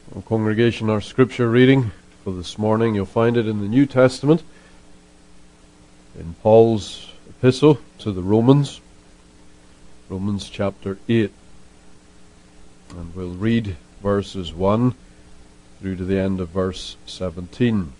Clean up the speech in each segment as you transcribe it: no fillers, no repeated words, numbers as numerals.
Well, congregation, our scripture reading for this morning, you'll find it in the New Testament, in Paul's epistle to the Romans, Romans chapter 8. And we'll read verses 1 through to the end of verse 17.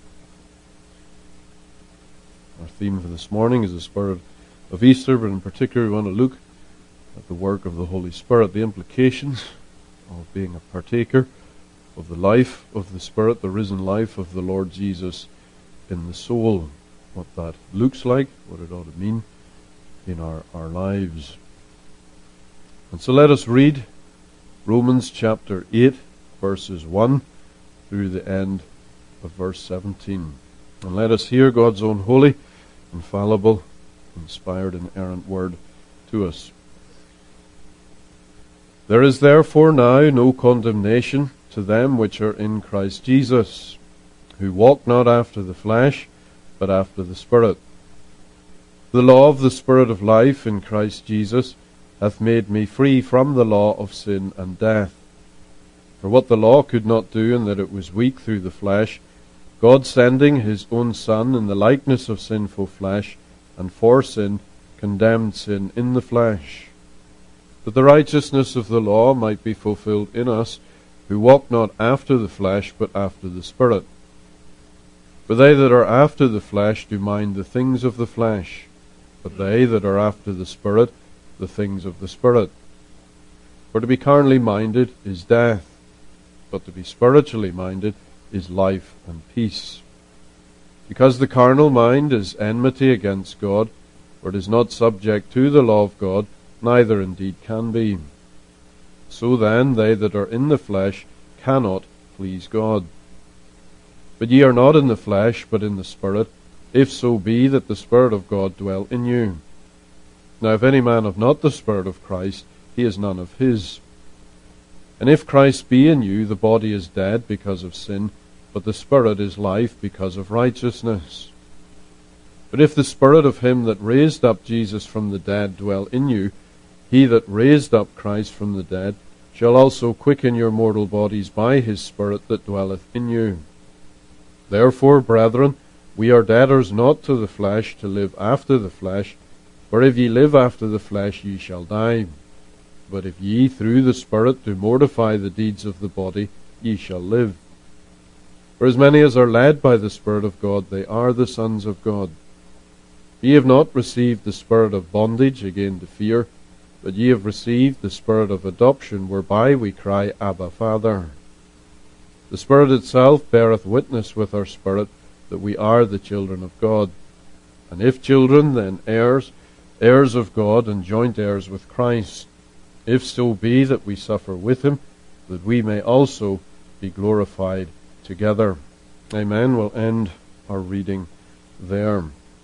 Our theme for this morning is the spirit of Easter, but in particular we want to look at the work of the Holy Spirit, the implications of being a partaker of the life of the Spirit, the risen life of the Lord Jesus in the soul, what that looks like, what it ought to mean in our lives. And so let us read Romans chapter 8, verses 1 through the end of verse 17. And let us hear God's own holy, infallible, inspired, inerrant word to us. There is therefore now no condemnation to them which are in Christ Jesus, who walk not after the flesh, but after the Spirit. The law of the Spirit of life in Christ Jesus hath made me free from the law of sin and death. For what the law could not do, in that it was weak through the flesh, God sending his own Son in the likeness of sinful flesh, and for sin condemned sin in the flesh, that the righteousness of the law might be fulfilled in us, who walk not after the flesh, but after the Spirit. For they that are after the flesh do mind the things of the flesh, but they that are after the Spirit, the things of the Spirit. For to be carnally minded is death, but to be spiritually minded is life and peace. Because the carnal mind is enmity against God, for it is not subject to the law of God, neither indeed can be. So then they that are in the flesh cannot please God. But ye are not in the flesh, but in the Spirit, if so be that the Spirit of God dwell in you. Now if any man have not the Spirit of Christ, he is none of his. And if Christ be in you, the body is dead because of sin, but the Spirit is life because of righteousness. But if the Spirit of him that raised up Jesus from the dead dwell in you, he that raised up Christ from the dead shall also quicken your mortal bodies by his Spirit that dwelleth in you. Therefore, brethren, we are debtors not to the flesh, to live after the flesh. For if ye live after the flesh, ye shall die. But if ye through the Spirit do mortify the deeds of the body, ye shall live. For as many as are led by the Spirit of God, they are the sons of God. Ye have not received the spirit of bondage again to fear, but ye have received the Spirit of adoption, whereby we cry, Abba, Father. The Spirit itself beareth witness with our spirit that we are the children of God. And if children, then heirs, heirs of God, and joint heirs with Christ, if so be that we suffer with him, that we may also be glorified together. Amen. We'll end our reading there.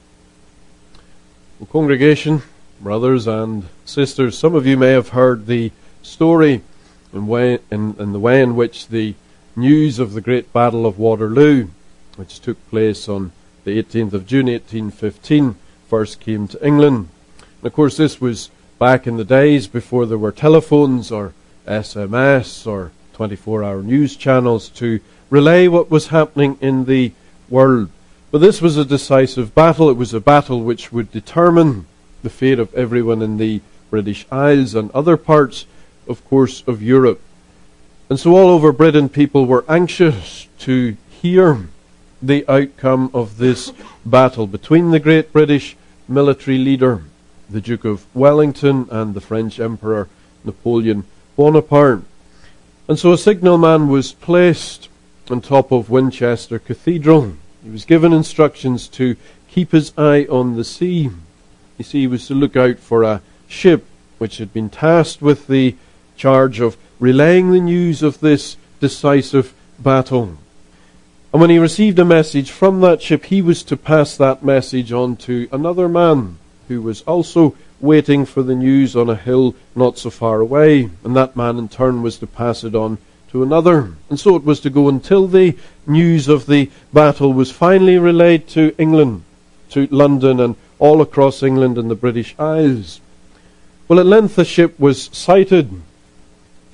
Well, congregation, brothers and sisters, some of you may have heard the story in the way in which the news of the great Battle of Waterloo, which took place on the 18th of June 1815, first came to England. And of course this was back in the days before there were telephones or SMS or 24-hour news channels to relay what was happening in the world. But this was a decisive battle. It was a battle which would determine the fate of everyone in the British Isles and other parts, of course, of Europe. And so all over Britain people were anxious to hear the outcome of this battle between the great British military leader, the Duke of Wellington, and the French Emperor Napoleon Bonaparte. And so a signalman was placed on top of Winchester Cathedral. He was given instructions to keep his eye on the sea. You see, he was to look out for a ship which had been tasked with the charge of relaying the news of this decisive battle. And when he received a message from that ship, he was to pass that message on to another man who was also waiting for the news on a hill not so far away. And that man in turn was to pass it on to another. And so it was to go until the news of the battle was finally relayed to England, to London and all across England and the British Isles. Well, at length the ship was sighted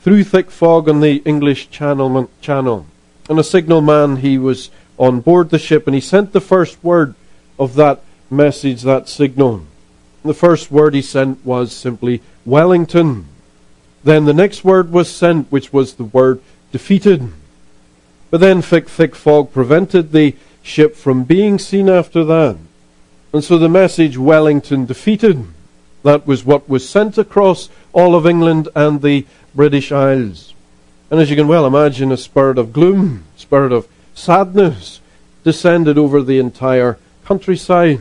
through thick fog on the English Channel. And a signalman, he was on board the ship, and he sent the first word of that message, that signal. And the first word he sent was simply Wellington. Then the next word was sent, which was the word defeated. But then thick fog prevented the ship from being seen after that. And so the message Wellington defeated, that was what was sent across all of England and the British Isles. And as you can well imagine, a spirit of gloom, spirit of sadness descended over the entire countryside.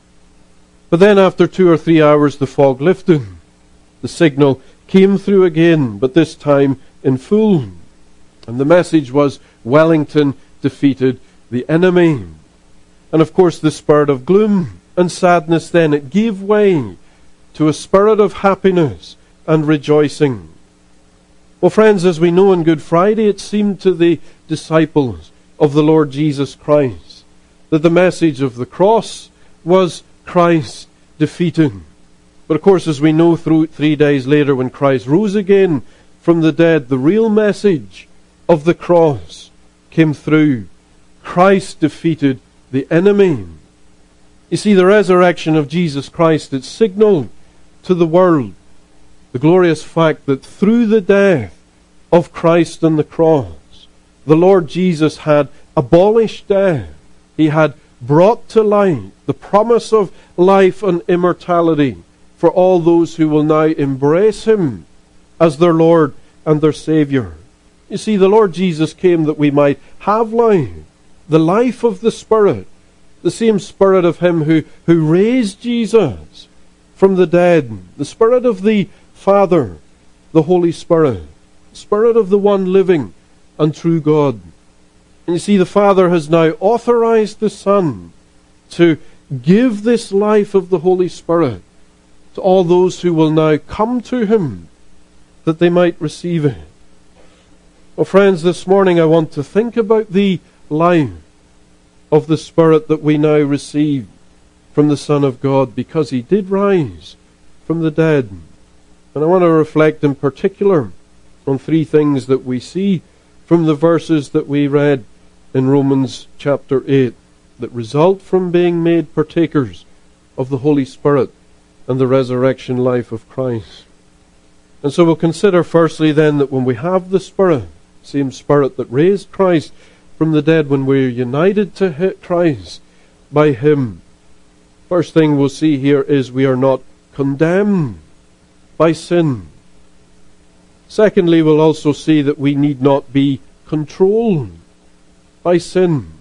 But then after 2 or 3 hours the fog lifted. The signal came through again, but this time in full. And the message was Wellington defeated the enemy. And of course the spirit of gloom and sadness then, it gave way to a spirit of happiness and rejoicing. Well, friends, as we know on Good Friday, it seemed to the disciples of the Lord Jesus Christ that the message of the cross was Christ defeated. But of course, as we know, through 3 days later when Christ rose again from the dead, the real message of the cross came through. Christ defeated the enemy. You see, the resurrection of Jesus Christ, it signaled to the world the glorious fact that through the death of Christ on the cross, the Lord Jesus had abolished death. He had brought to light the promise of life and immortality for all those who will now embrace Him as their Lord and their Savior. You see, the Lord Jesus came that we might have life, the life of the Spirit, the same Spirit of Him who raised Jesus from the dead, the Spirit of the Father, the Holy Spirit, Spirit of the one living and true God. And you see, the Father has now authorized the Son to give this life of the Holy Spirit to all those who will now come to Him, that they might receive it. Well, friends, this morning I want to think about the life of the Spirit that we now receive from the Son of God, because He did rise from the dead. And I want to reflect in particular on 3 things that we see from the verses that we read in Romans chapter 8 that result from being made partakers of the Holy Spirit and the resurrection life of Christ. And so we'll consider firstly then that when we have the Spirit, same Spirit that raised Christ from the dead, when we're united to Christ by Him, first thing we'll see here is we are not condemned by sin. Secondly, we'll also see that we need not be controlled by sin.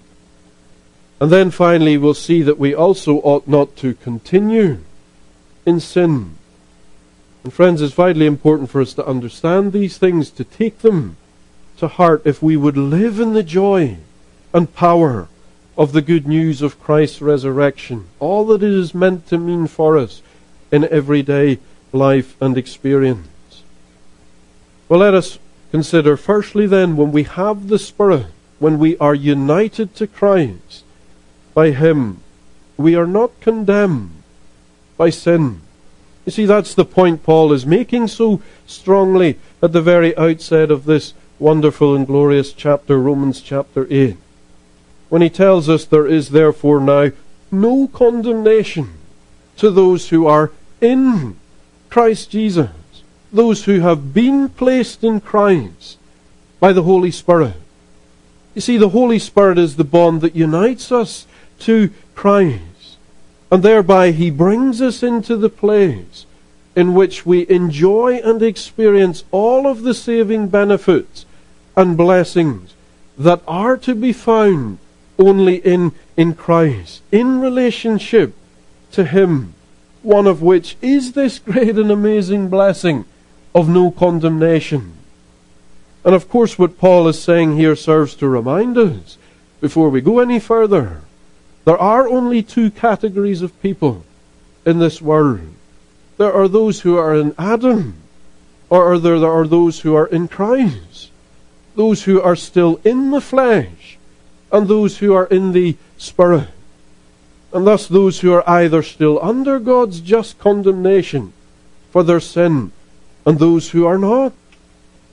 And then finally, we'll see that we also ought not to continue in sin. And friends, it's vitally important for us to understand these things, to take them to heart if we would live in the joy and power of the good news of Christ's resurrection, all that it is meant to mean for us in everyday life and experience. Well, let us consider firstly then, when we have the Spirit, when we are united to Christ by Him, we are not condemned by sin. You see, that's the point Paul is making so strongly at the very outset of this wonderful and glorious chapter, Romans chapter 8, when he tells us there is therefore now no condemnation to those who are in Christ Jesus, those who have been placed in Christ by the Holy Spirit. You see, the Holy Spirit is the bond that unites us to Christ, and thereby He brings us into the place in which we enjoy and experience all of the saving benefits and blessings that are to be found only in Christ, in relationship to Him, one of which is this great and amazing blessing of no condemnation. And of course what Paul is saying here serves to remind us, before we go any further, there are only 2 categories of people in this world. There are those who are in Adam, or there are those who are in Christ, those who are still in the flesh, and those who are in the Spirit. And thus those who are either still under God's just condemnation for their sin, and those who are not.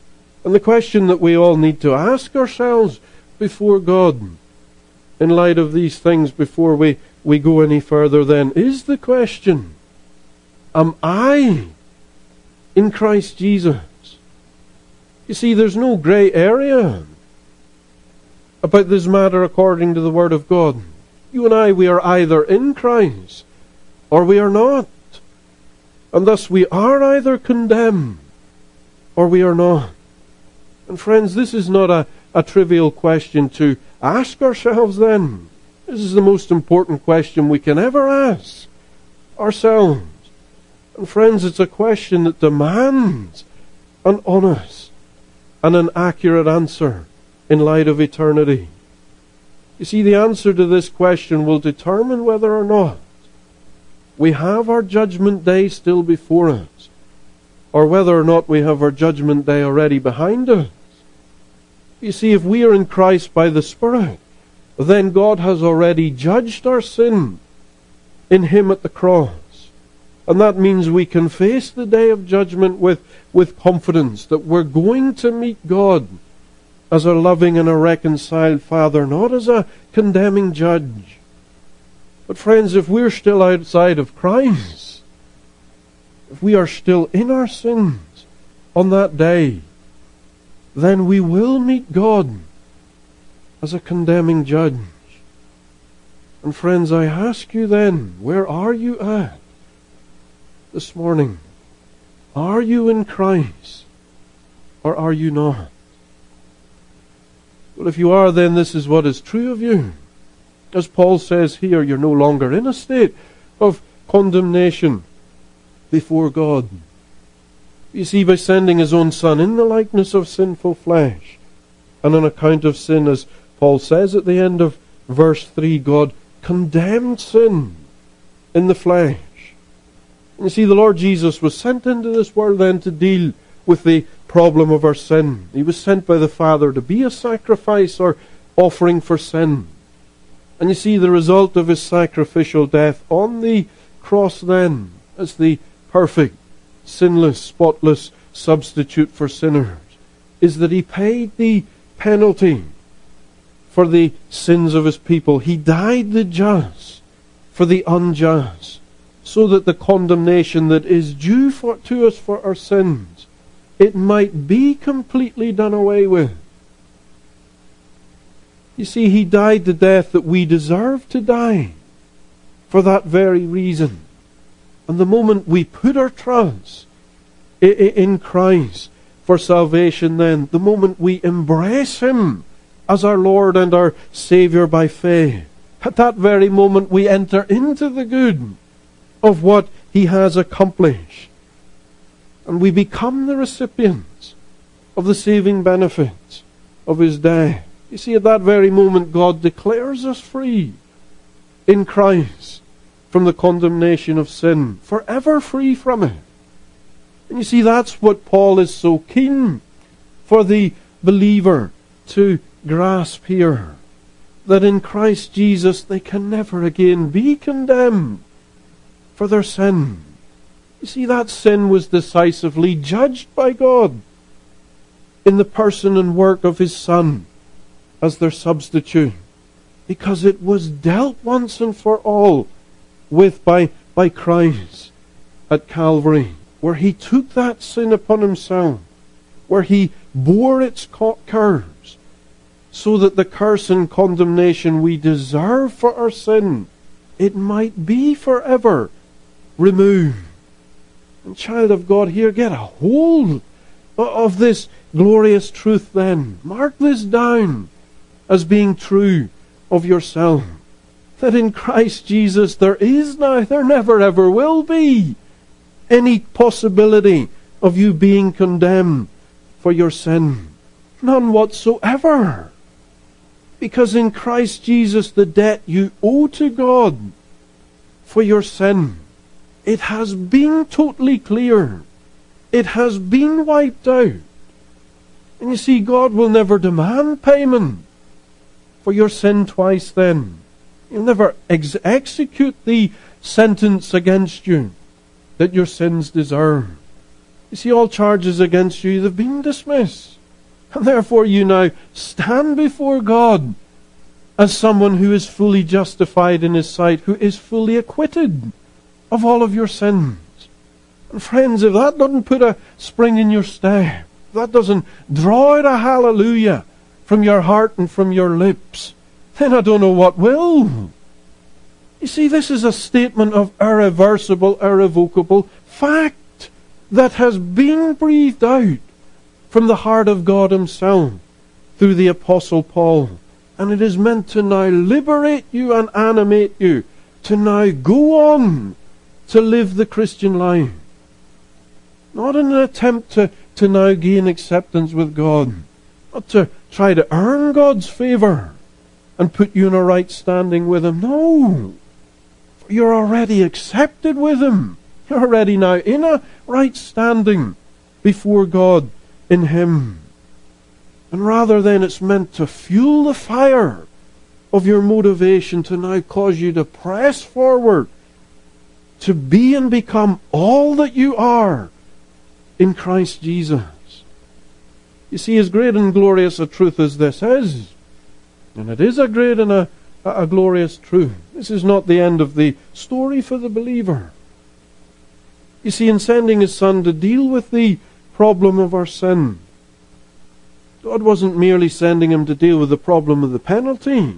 And the question that we all need to ask ourselves before God, in light of these things, before we go any further then, is the question, am I in Christ Jesus? You see, there's no grey area about this matter according to the Word of God. You and I, we are either in Christ or we are not. And thus we are either condemned or we are not. And friends, this is not a trivial question to ask ourselves then. This is the most important question we can ever ask ourselves. And friends, it's a question that demands an honest and an accurate answer in light of eternity. You see, the answer to this question will determine whether or not we have our judgment day still before us, or whether or not we have our judgment day already behind us. You see, if we are in Christ by the Spirit, then God has already judged our sin in Him at the cross. And that means we can face the day of judgment with confidence that we're going to meet God as a loving and a reconciled Father, not as a condemning judge. But friends, if we're still outside of Christ, if we are still in our sins on that day, then we will meet God as a condemning judge. And friends, I ask you then, where are you at this morning? Are you in Christ or are you not? Well, if you are, then this is what is true of you. As Paul says here, you're no longer in a state of condemnation before God. You see, by sending His own Son in the likeness of sinful flesh, and on account of sin, as Paul says at the end of verse 3, God condemned sin in the flesh. And you see, the Lord Jesus was sent into this world then to deal with the problem of our sin. He was sent by the Father to be a sacrifice or offering for sin. And you see, the result of His sacrificial death on the cross then, as the perfect, sinless, spotless substitute for sinners, is that He paid the penalty for the sins of His people. He died the just for the unjust, so that the condemnation that is due to us for our sins, it might be completely done away with. You see, He died the death that we deserve to die for that very reason. And the moment we put our trust in Christ for salvation, then, the moment we embrace Him as our Lord and our Saviour by faith, at that very moment we enter into the good of what He has accomplished. And we become the recipients of the saving benefits of His death. You see, at that very moment God declares us free in Christ from the condemnation of sin, forever free from it. And you see, that's what Paul is so keen for the believer to grasp here, that in Christ Jesus they can never again be condemned for their sin. You see, that sin was decisively judged by God in the person and work of His Son as their substitute, because it was dealt once and for all with by Christ at Calvary, where He took that sin upon Himself, where He bore its curse, so that the curse and condemnation we deserve for our sin, it might be forever removed. And child of God, here, get a hold of this glorious truth then. Mark this down as being true of yourself, that in Christ Jesus there is now, there never ever will be, any possibility of you being condemned for your sin. None whatsoever. Because in Christ Jesus the debt you owe to God for your sin, it has been totally cleared. It has been wiped out. And you see, God will never demand payment for your sin twice then. He'll never execute the sentence against you that your sins deserve. You see, all charges against you, they've been dismissed. And therefore you now stand before God as someone who is fully justified in His sight, who is fully acquitted of all of your sins. And friends, if that doesn't put a spring in your step, if that doesn't draw out a hallelujah from your heart and from your lips, then I don't know what will. You see, this is a statement of irreversible, irrevocable fact that has been breathed out from the heart of God Himself through the Apostle Paul. And it is meant to now liberate you and animate you to now go on to live the Christian life. Not in an attempt to now gain acceptance with God, not to try to earn God's favour and put you in a right standing with Him. No, for you're already accepted with Him. You're already now in a right standing before God in Him. And rather then it's meant to fuel the fire of your motivation to now cause you to press forward, to be and become all that you are in Christ Jesus. You see, as great and glorious a truth as this is, and it is a great and a glorious truth, this is not the end of the story for the believer. You see, in sending His Son to deal with the problem of our sin, God wasn't merely sending Him to deal with the problem of the penalty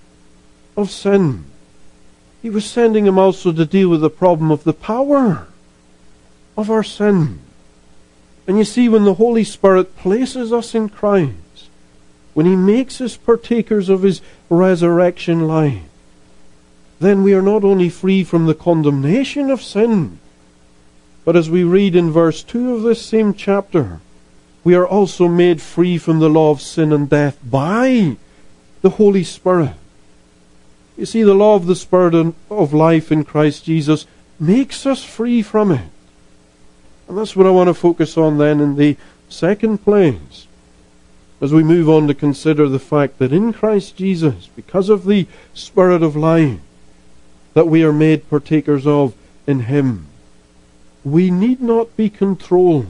of sin. He was sending Him also to deal with the problem of the power of our sin. And you see, when the Holy Spirit places us in Christ, when He makes us partakers of His resurrection life, then we are not only free from the condemnation of sin, but as we read in verse 2 of this same chapter, we are also made free from the law of sin and death by the Holy Spirit. You see, the law of the Spirit of life in Christ Jesus makes us free from it. And that's what I want to focus on then in the second place, as we move on to consider the fact that in Christ Jesus, because of the Spirit of life that we are made partakers of in Him, we need not be controlled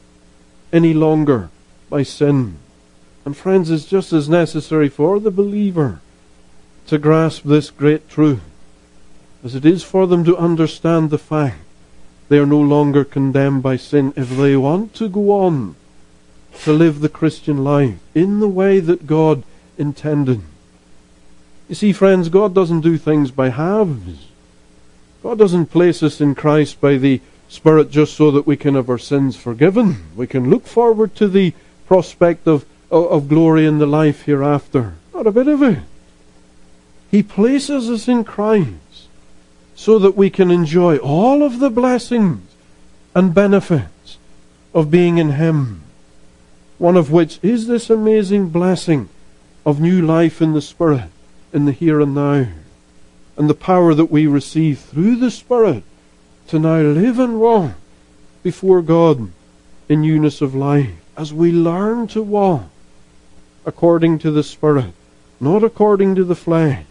any longer by sin. And friends, it's just as necessary for the believer to grasp this great truth as it is for them to understand the fact they are no longer condemned by sin if they want to go on to live the Christian life in the way that God intended. You see, friends, God doesn't do things by halves. God doesn't place us in Christ by the Spirit just so that we can have our sins forgiven. We can look forward to the prospect of glory in the life hereafter. Not a bit of it. He places us in Christ so that we can enjoy all of the blessings and benefits of being in Him. One of which is this amazing blessing of new life in the Spirit, in the here and now. And the power that we receive through the Spirit to now live and walk before God in newness of life, as we learn to walk according to the Spirit, not according to the flesh.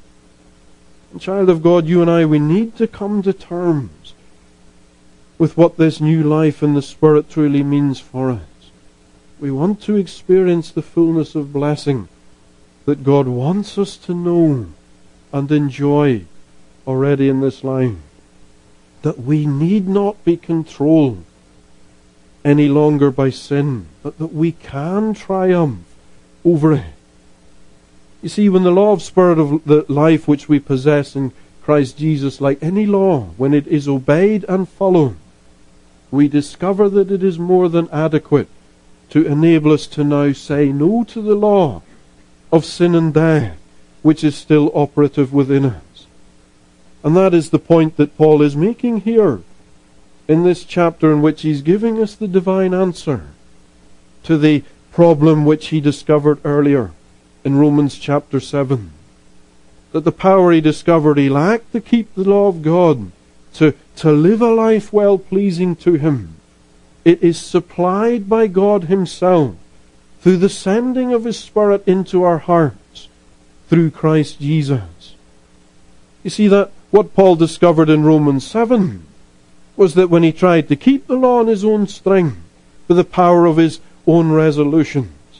And child of God, you and I, we need to come to terms with what this new life in the Spirit truly means for us. We want to experience the fullness of blessing that God wants us to know and enjoy already in this life. That we need not be controlled any longer by sin, but that we can triumph over it. You see, when the law of Spirit of the life which we possess in Christ Jesus, like any law, when it is obeyed and followed, we discover that it is more than adequate to enable us to now say no to the law of sin and death, which is still operative within us. And that is the point that Paul is making here in this chapter, in which he's giving us the divine answer to the problem which he discovered earlier in Romans chapter 7. That the power he discovered he lacked to keep the law of God, to live a life well pleasing to Him, it is supplied by God Himself through the sending of His Spirit into our hearts through Christ Jesus. You see, that what Paul discovered in Romans 7 was that when he tried to keep the law in his own strength, with the power of his own resolutions,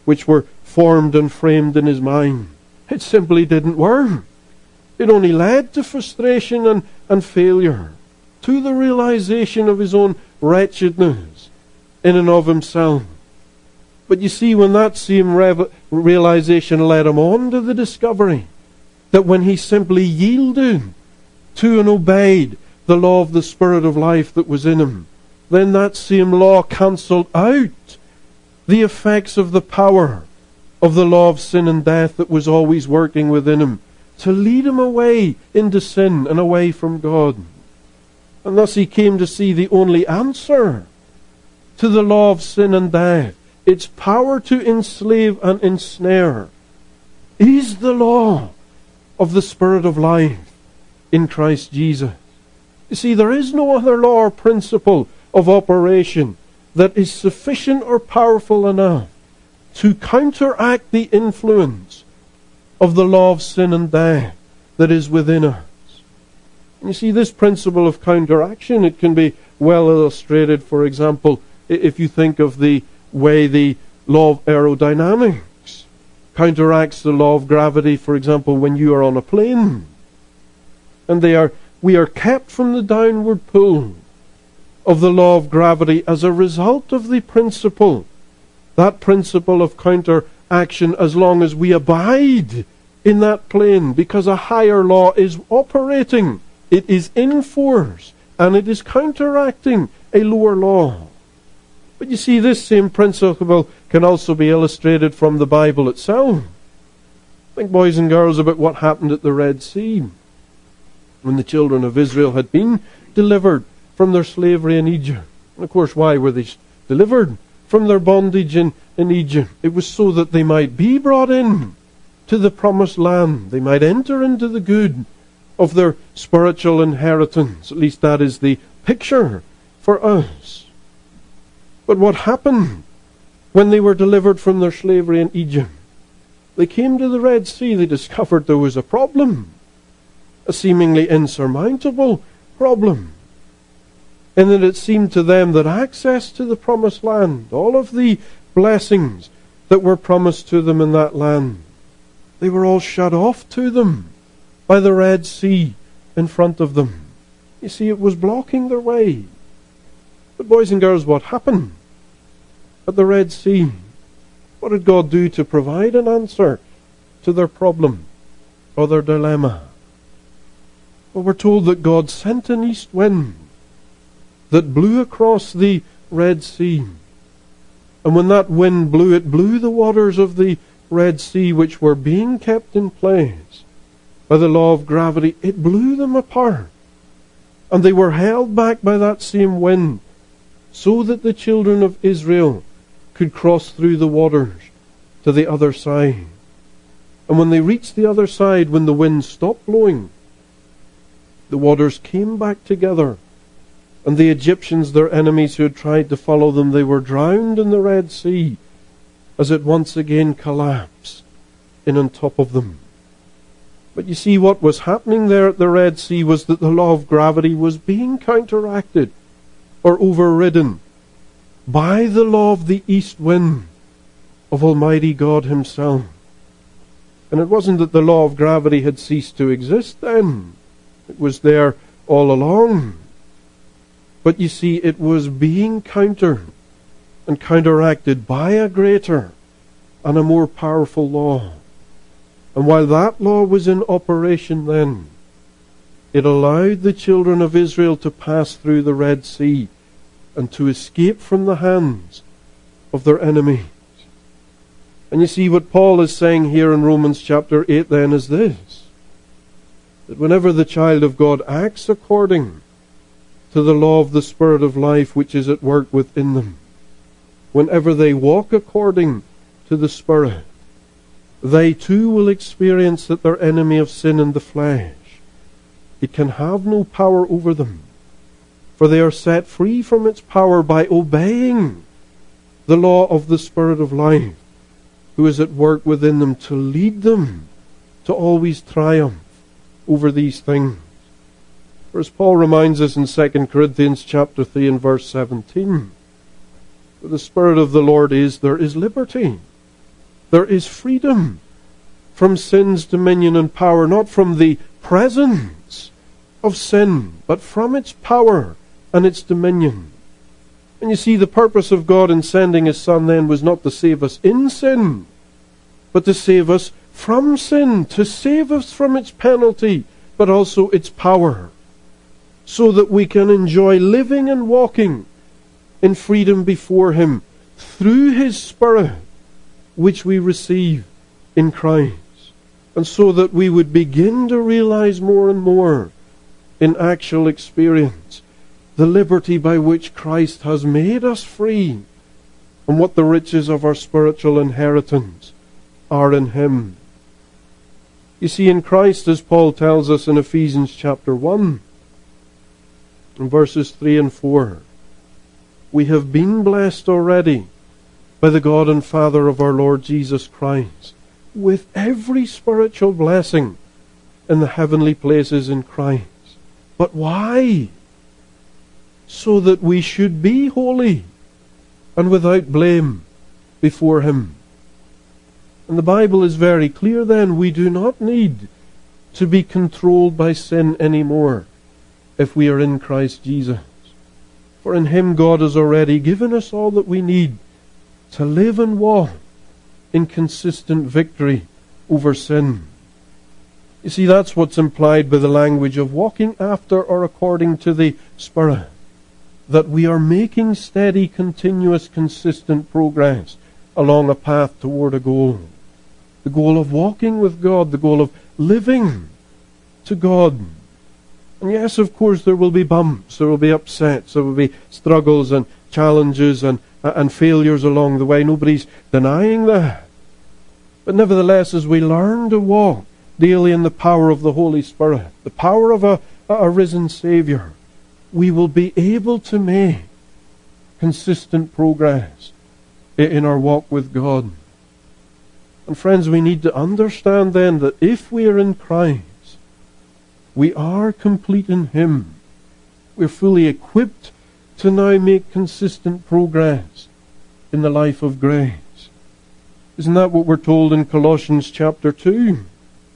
which were formed and framed in his mind. It simply didn't work. It only led to frustration and failure, to the realization of his own wretchedness in and of himself. But you see, when that same realization led him on to the discovery that when he simply yielded to and obeyed the law of the Spirit of life that was in him, then that same law cancelled out the effects of the power of the law of sin and death that was always working within him to lead him away into sin and away from God. And thus he came to see the only answer to the law of sin and death, its power to enslave and ensnare, is the law of the Spirit of life in Christ Jesus. You see, there is no other law or principle of operation that is sufficient or powerful enough to counteract the influence of the law of sin and death that is within us. And you see, this principle of counteraction, it can be well illustrated, for example, if you think of the way the law of aerodynamics counteracts the law of gravity, for example, when you are on a plane. And we are kept from the downward pull of the law of gravity as a result of the principle, that principle of counteraction, as long as we abide in that plane, because a higher law is operating, it is in force, and it is counteracting a lower law. But you see, this same principle can also be illustrated from the Bible itself. Think, boys and girls, about what happened at the Red Sea when the children of Israel had been delivered from their slavery in Egypt. And of course, why were they delivered from their bondage in Egypt? It was so that they might be brought in to the promised land. They might enter into the good of their spiritual inheritance. At least that is the picture for us. But what happened when they were delivered from their slavery in Egypt? They came to the Red Sea. They discovered there was a problem, a seemingly insurmountable problem, and that it seemed to them that access to the promised land, all of the blessings that were promised to them in that land, they were all shut off to them by the Red Sea in front of them. You see, it was blocking their way. But boys and girls, what happened at the Red Sea? What did God do to provide an answer to their problem or their dilemma? Well, we're told that God sent an east wind that blew across the Red Sea. And when that wind blew, it blew the waters of the Red Sea, which were being kept in place by the law of gravity, it blew them apart. And they were held back by that same wind, so that the children of Israel could cross through the waters to the other side. And when they reached the other side, when the wind stopped blowing, the waters came back together, and the Egyptians, their enemies who had tried to follow them, they were drowned in the Red Sea as it once again collapsed in on top of them. But you see, what was happening there at the Red Sea was that the law of gravity was being counteracted or overridden by the law of the east wind of Almighty God Himself. And it wasn't that the law of gravity had ceased to exist then. It was there all along. But you see, it was being countered and counteracted by a greater and a more powerful law. And while that law was in operation then, it allowed the children of Israel to pass through the Red Sea and to escape from the hands of their enemies. And you see, what Paul is saying here in Romans chapter 8 then is this: that whenever the child of God acts according to the law of the Spirit of life which is at work within them, whenever they walk according to the Spirit, they too will experience that their enemy of sin and the flesh, it can have no power over them, for they are set free from its power by obeying the law of the Spirit of life, who is at work within them to lead them to always triumph over these things. For as Paul reminds us in 2 Corinthians chapter 3 and verse 17, where the Spirit of the Lord is, there is liberty. There is freedom from sin's dominion and power, not from the presence of sin, but from its power and its dominion. And you see, the purpose of God in sending His Son then was not to save us in sin, but to save us from sin, to save us from its penalty, but also its power, so that we can enjoy living and walking in freedom before Him through His Spirit, which we receive in Christ, and so that we would begin to realize more and more in actual experience the liberty by which Christ has made us free, and what the riches of our spiritual inheritance are in Him. You see, in Christ, as Paul tells us in Ephesians chapter 1, in verses 3 and 4, we have been blessed already by the God and Father of our Lord Jesus Christ with every spiritual blessing in the heavenly places in Christ. But why? So that we should be holy and without blame before Him. And the Bible is very clear then, we do not need to be controlled by sin anymore if we are in Christ Jesus. For in Him God has already given us all that we need to live and walk in consistent victory over sin. You see, that's what's implied by the language of walking after or according to the Spirit. That we are making steady, continuous, consistent progress along a path toward a goal. The goal of walking with God, the goal of living to God. And yes, of course, there will be bumps, there will be upsets, there will be struggles and challenges and failures along the way. Nobody's denying that. But nevertheless, as we learn to walk daily in the power of the Holy Spirit, the power of a risen Savior, we will be able to make consistent progress in our walk with God. And friends, we need to understand then that if we are in Christ, we are complete in Him. We're fully equipped to now make consistent progress in the life of grace. Isn't that what we're told in Colossians chapter 2?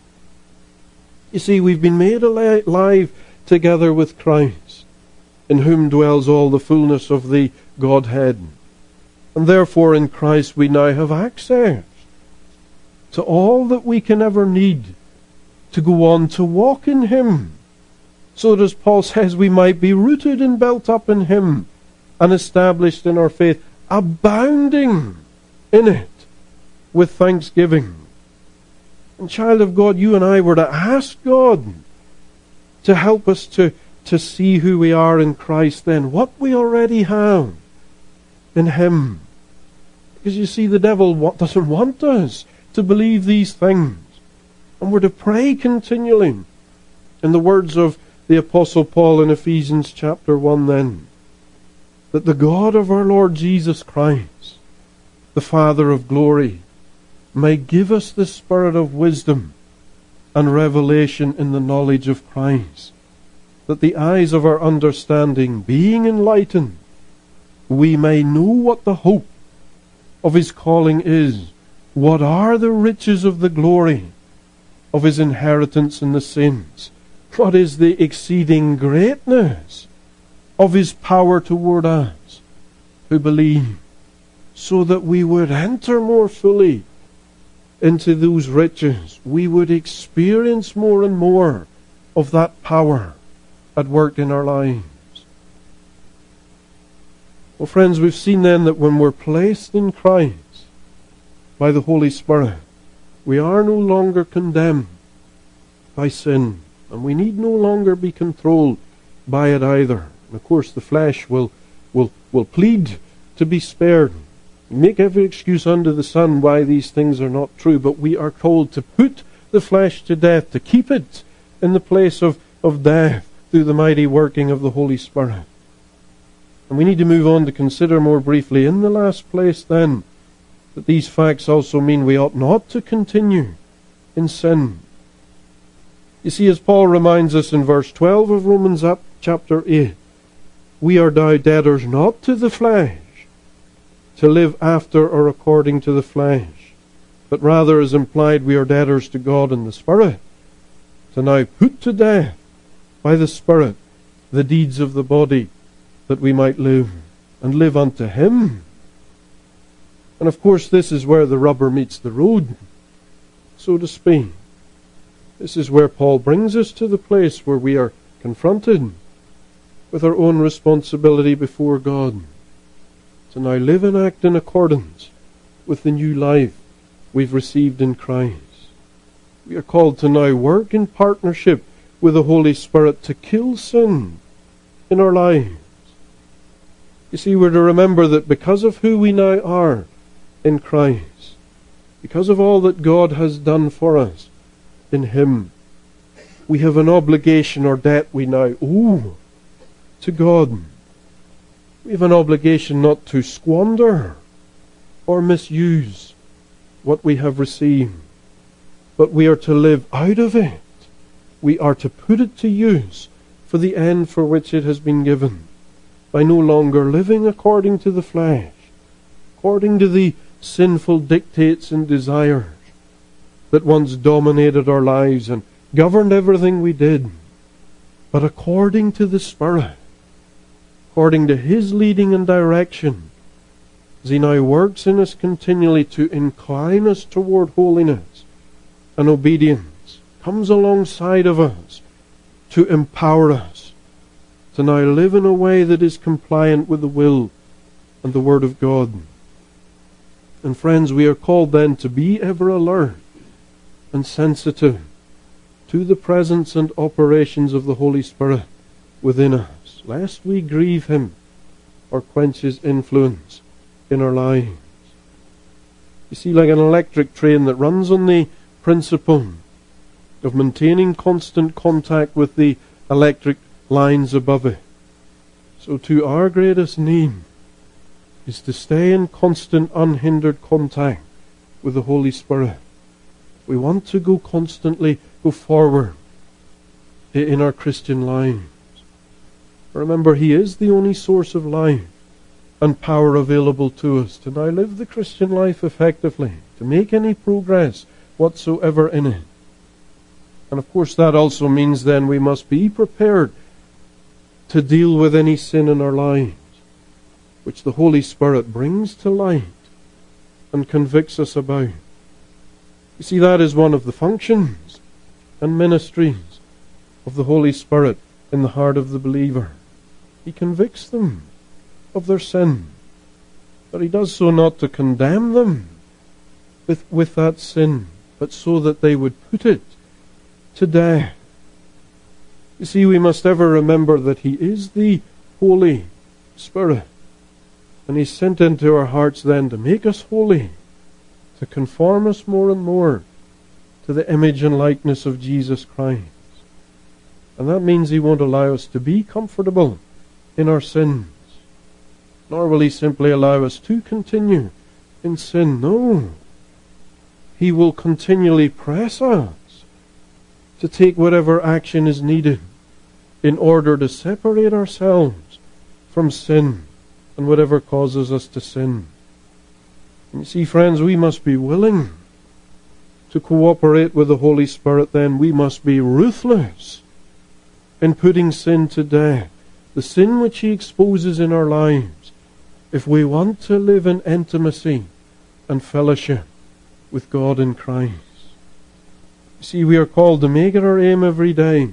You see, we've been made alive together with Christ, in whom dwells all the fullness of the Godhead. And therefore in Christ we now have access to all that we can ever need to go on to walk in Him, so that, as Paul says, we might be rooted and built up in Him and established in our faith, abounding in it with thanksgiving. And child of God, you and I were to ask God to help us to see who we are in Christ then, what we already have in Him. Because you see, the devil doesn't want us to believe these things. And we're to pray continually. In the words of the Apostle Paul in Ephesians chapter 1 then, that the God of our Lord Jesus Christ, the Father of glory, may give us the spirit of wisdom and revelation in the knowledge of Christ, that the eyes of our understanding being enlightened, we may know what the hope of His calling is, what are the riches of the glory of His inheritance in the saints, what is the exceeding greatness of His power toward us who believe, so that we would enter more fully into those riches. We would experience more and more of that power at work in our lives. Well, friends, we've seen then that when we're placed in Christ by the Holy Spirit, we are no longer condemned by sin, and we need no longer be controlled by it either. And of course, the flesh will plead to be spared, make every excuse under the sun why these things are not true, but we are told to put the flesh to death, to keep it in the place of death through the mighty working of the Holy Spirit. And we need to move on to consider more briefly, in the last place then, that these facts also mean we ought not to continue in sin. You see, as Paul reminds us in verse 12 of Romans chapter 8, we are now debtors not to the flesh, to live after or according to the flesh. but rather is implied we are debtors to God in the Spirit, to now put to death by the Spirit the deeds of the body, that we might live, and live unto Him. And of course this is where the rubber meets the road, so to speak. This is where Paul brings us to the place where we are confronted with our own responsibility before God, to now live and act in accordance with the new life we've received in Christ. We are called to now work in partnership with the Holy Spirit to kill sin in our lives. You see, we're to remember that because of who we now are in Christ, because of all that God has done for us in Him, we have an obligation or debt we now owe to God. We have an obligation not to squander or misuse what we have received, but we are to live out of it. We are to put it to use for the end for which it has been given, by no longer living according to the flesh, according to the sinful dictates and desires that once dominated our lives and governed everything we did, but according to the Spirit, according to His leading and direction, as He now works in us continually to incline us toward holiness and obedience, comes alongside of us to empower us to now live in a way that is compliant with the will and the Word of God. And friends, we are called then to be ever alert and sensitive to the presence and operations of the Holy Spirit within us, lest we grieve Him or quench His influence in our lives. You see, like an electric train that runs on the principle of maintaining constant contact with the electric lines above it, so to our greatest need is to stay in constant unhindered contact with the Holy Spirit. We want to go forward in our Christian lives. Remember, He is the only source of life and power available to us to now live the Christian life effectively, to make any progress whatsoever in it. And of course that also means then we must be prepared to deal with any sin in our lives, which the Holy Spirit brings to light and convicts us about. You see, that is one of the functions and ministries of the Holy Spirit in the heart of the believer. He convicts them of their sin, but He does so not to condemn them with that sin, but so that they would put it to death. You see, we must ever remember that He is the Holy Spirit, and He's sent into our hearts then to make us holy, to conform us more and more to the image and likeness of Jesus Christ. And that means He won't allow us to be comfortable in our sins, nor will He simply allow us to continue in sin. No, He will continually press us to take whatever action is needed in order to separate ourselves from sin and whatever causes us to sin. And you see, friends, we must be willing to cooperate with the Holy Spirit then. We must be ruthless in putting sin to death, the sin which He exposes in our lives, if we want to live in intimacy and fellowship with God in Christ. You see, we are called to make it our aim every day,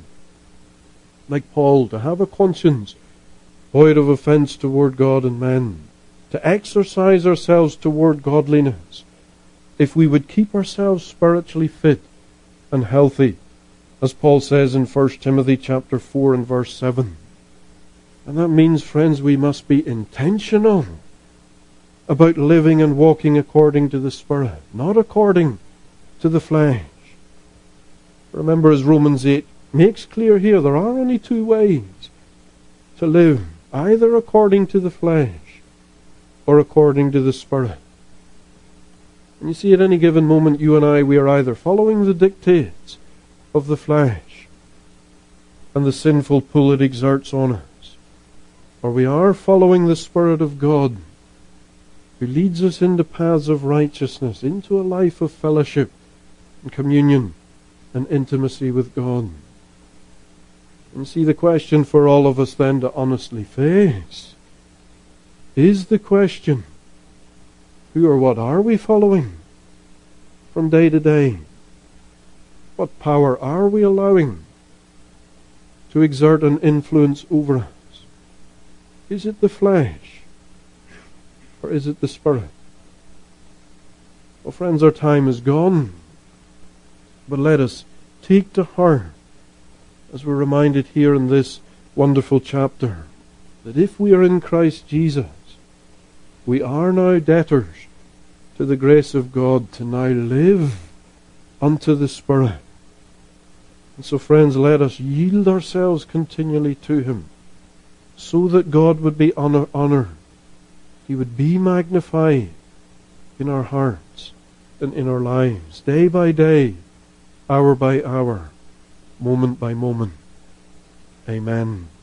like Paul, to have a conscience void of offense toward God and men, to exercise ourselves toward godliness, if we would keep ourselves spiritually fit and healthy, as Paul says in 1 Timothy chapter 4 and verse 7. And that means, friends, we must be intentional about living and walking according to the Spirit, not according to the flesh. Remember, as Romans 8 makes clear here, there are only two ways to live, either according to the flesh or according to the Spirit. And you see, at any given moment, you and I, we are either following the dictates of the flesh and the sinful pull it exerts on us, or we are following the Spirit of God who leads us into paths of righteousness, into a life of fellowship and communion and intimacy with God. And see, the question for all of us then to honestly face is the question, who or what are we following from day to day? What power are we allowing to exert an influence over us? Is it the flesh, or is it the Spirit? Well, friends, our time is gone, but let us take to heart, as we're reminded here in this wonderful chapter, that if we are in Christ Jesus, we are now debtors to the grace of God to now live unto the Spirit. And so, friends, let us yield ourselves continually to Him, so that God would be honored. He would be magnified in our hearts and in our lives, day by day, hour by hour, moment by moment. Amen.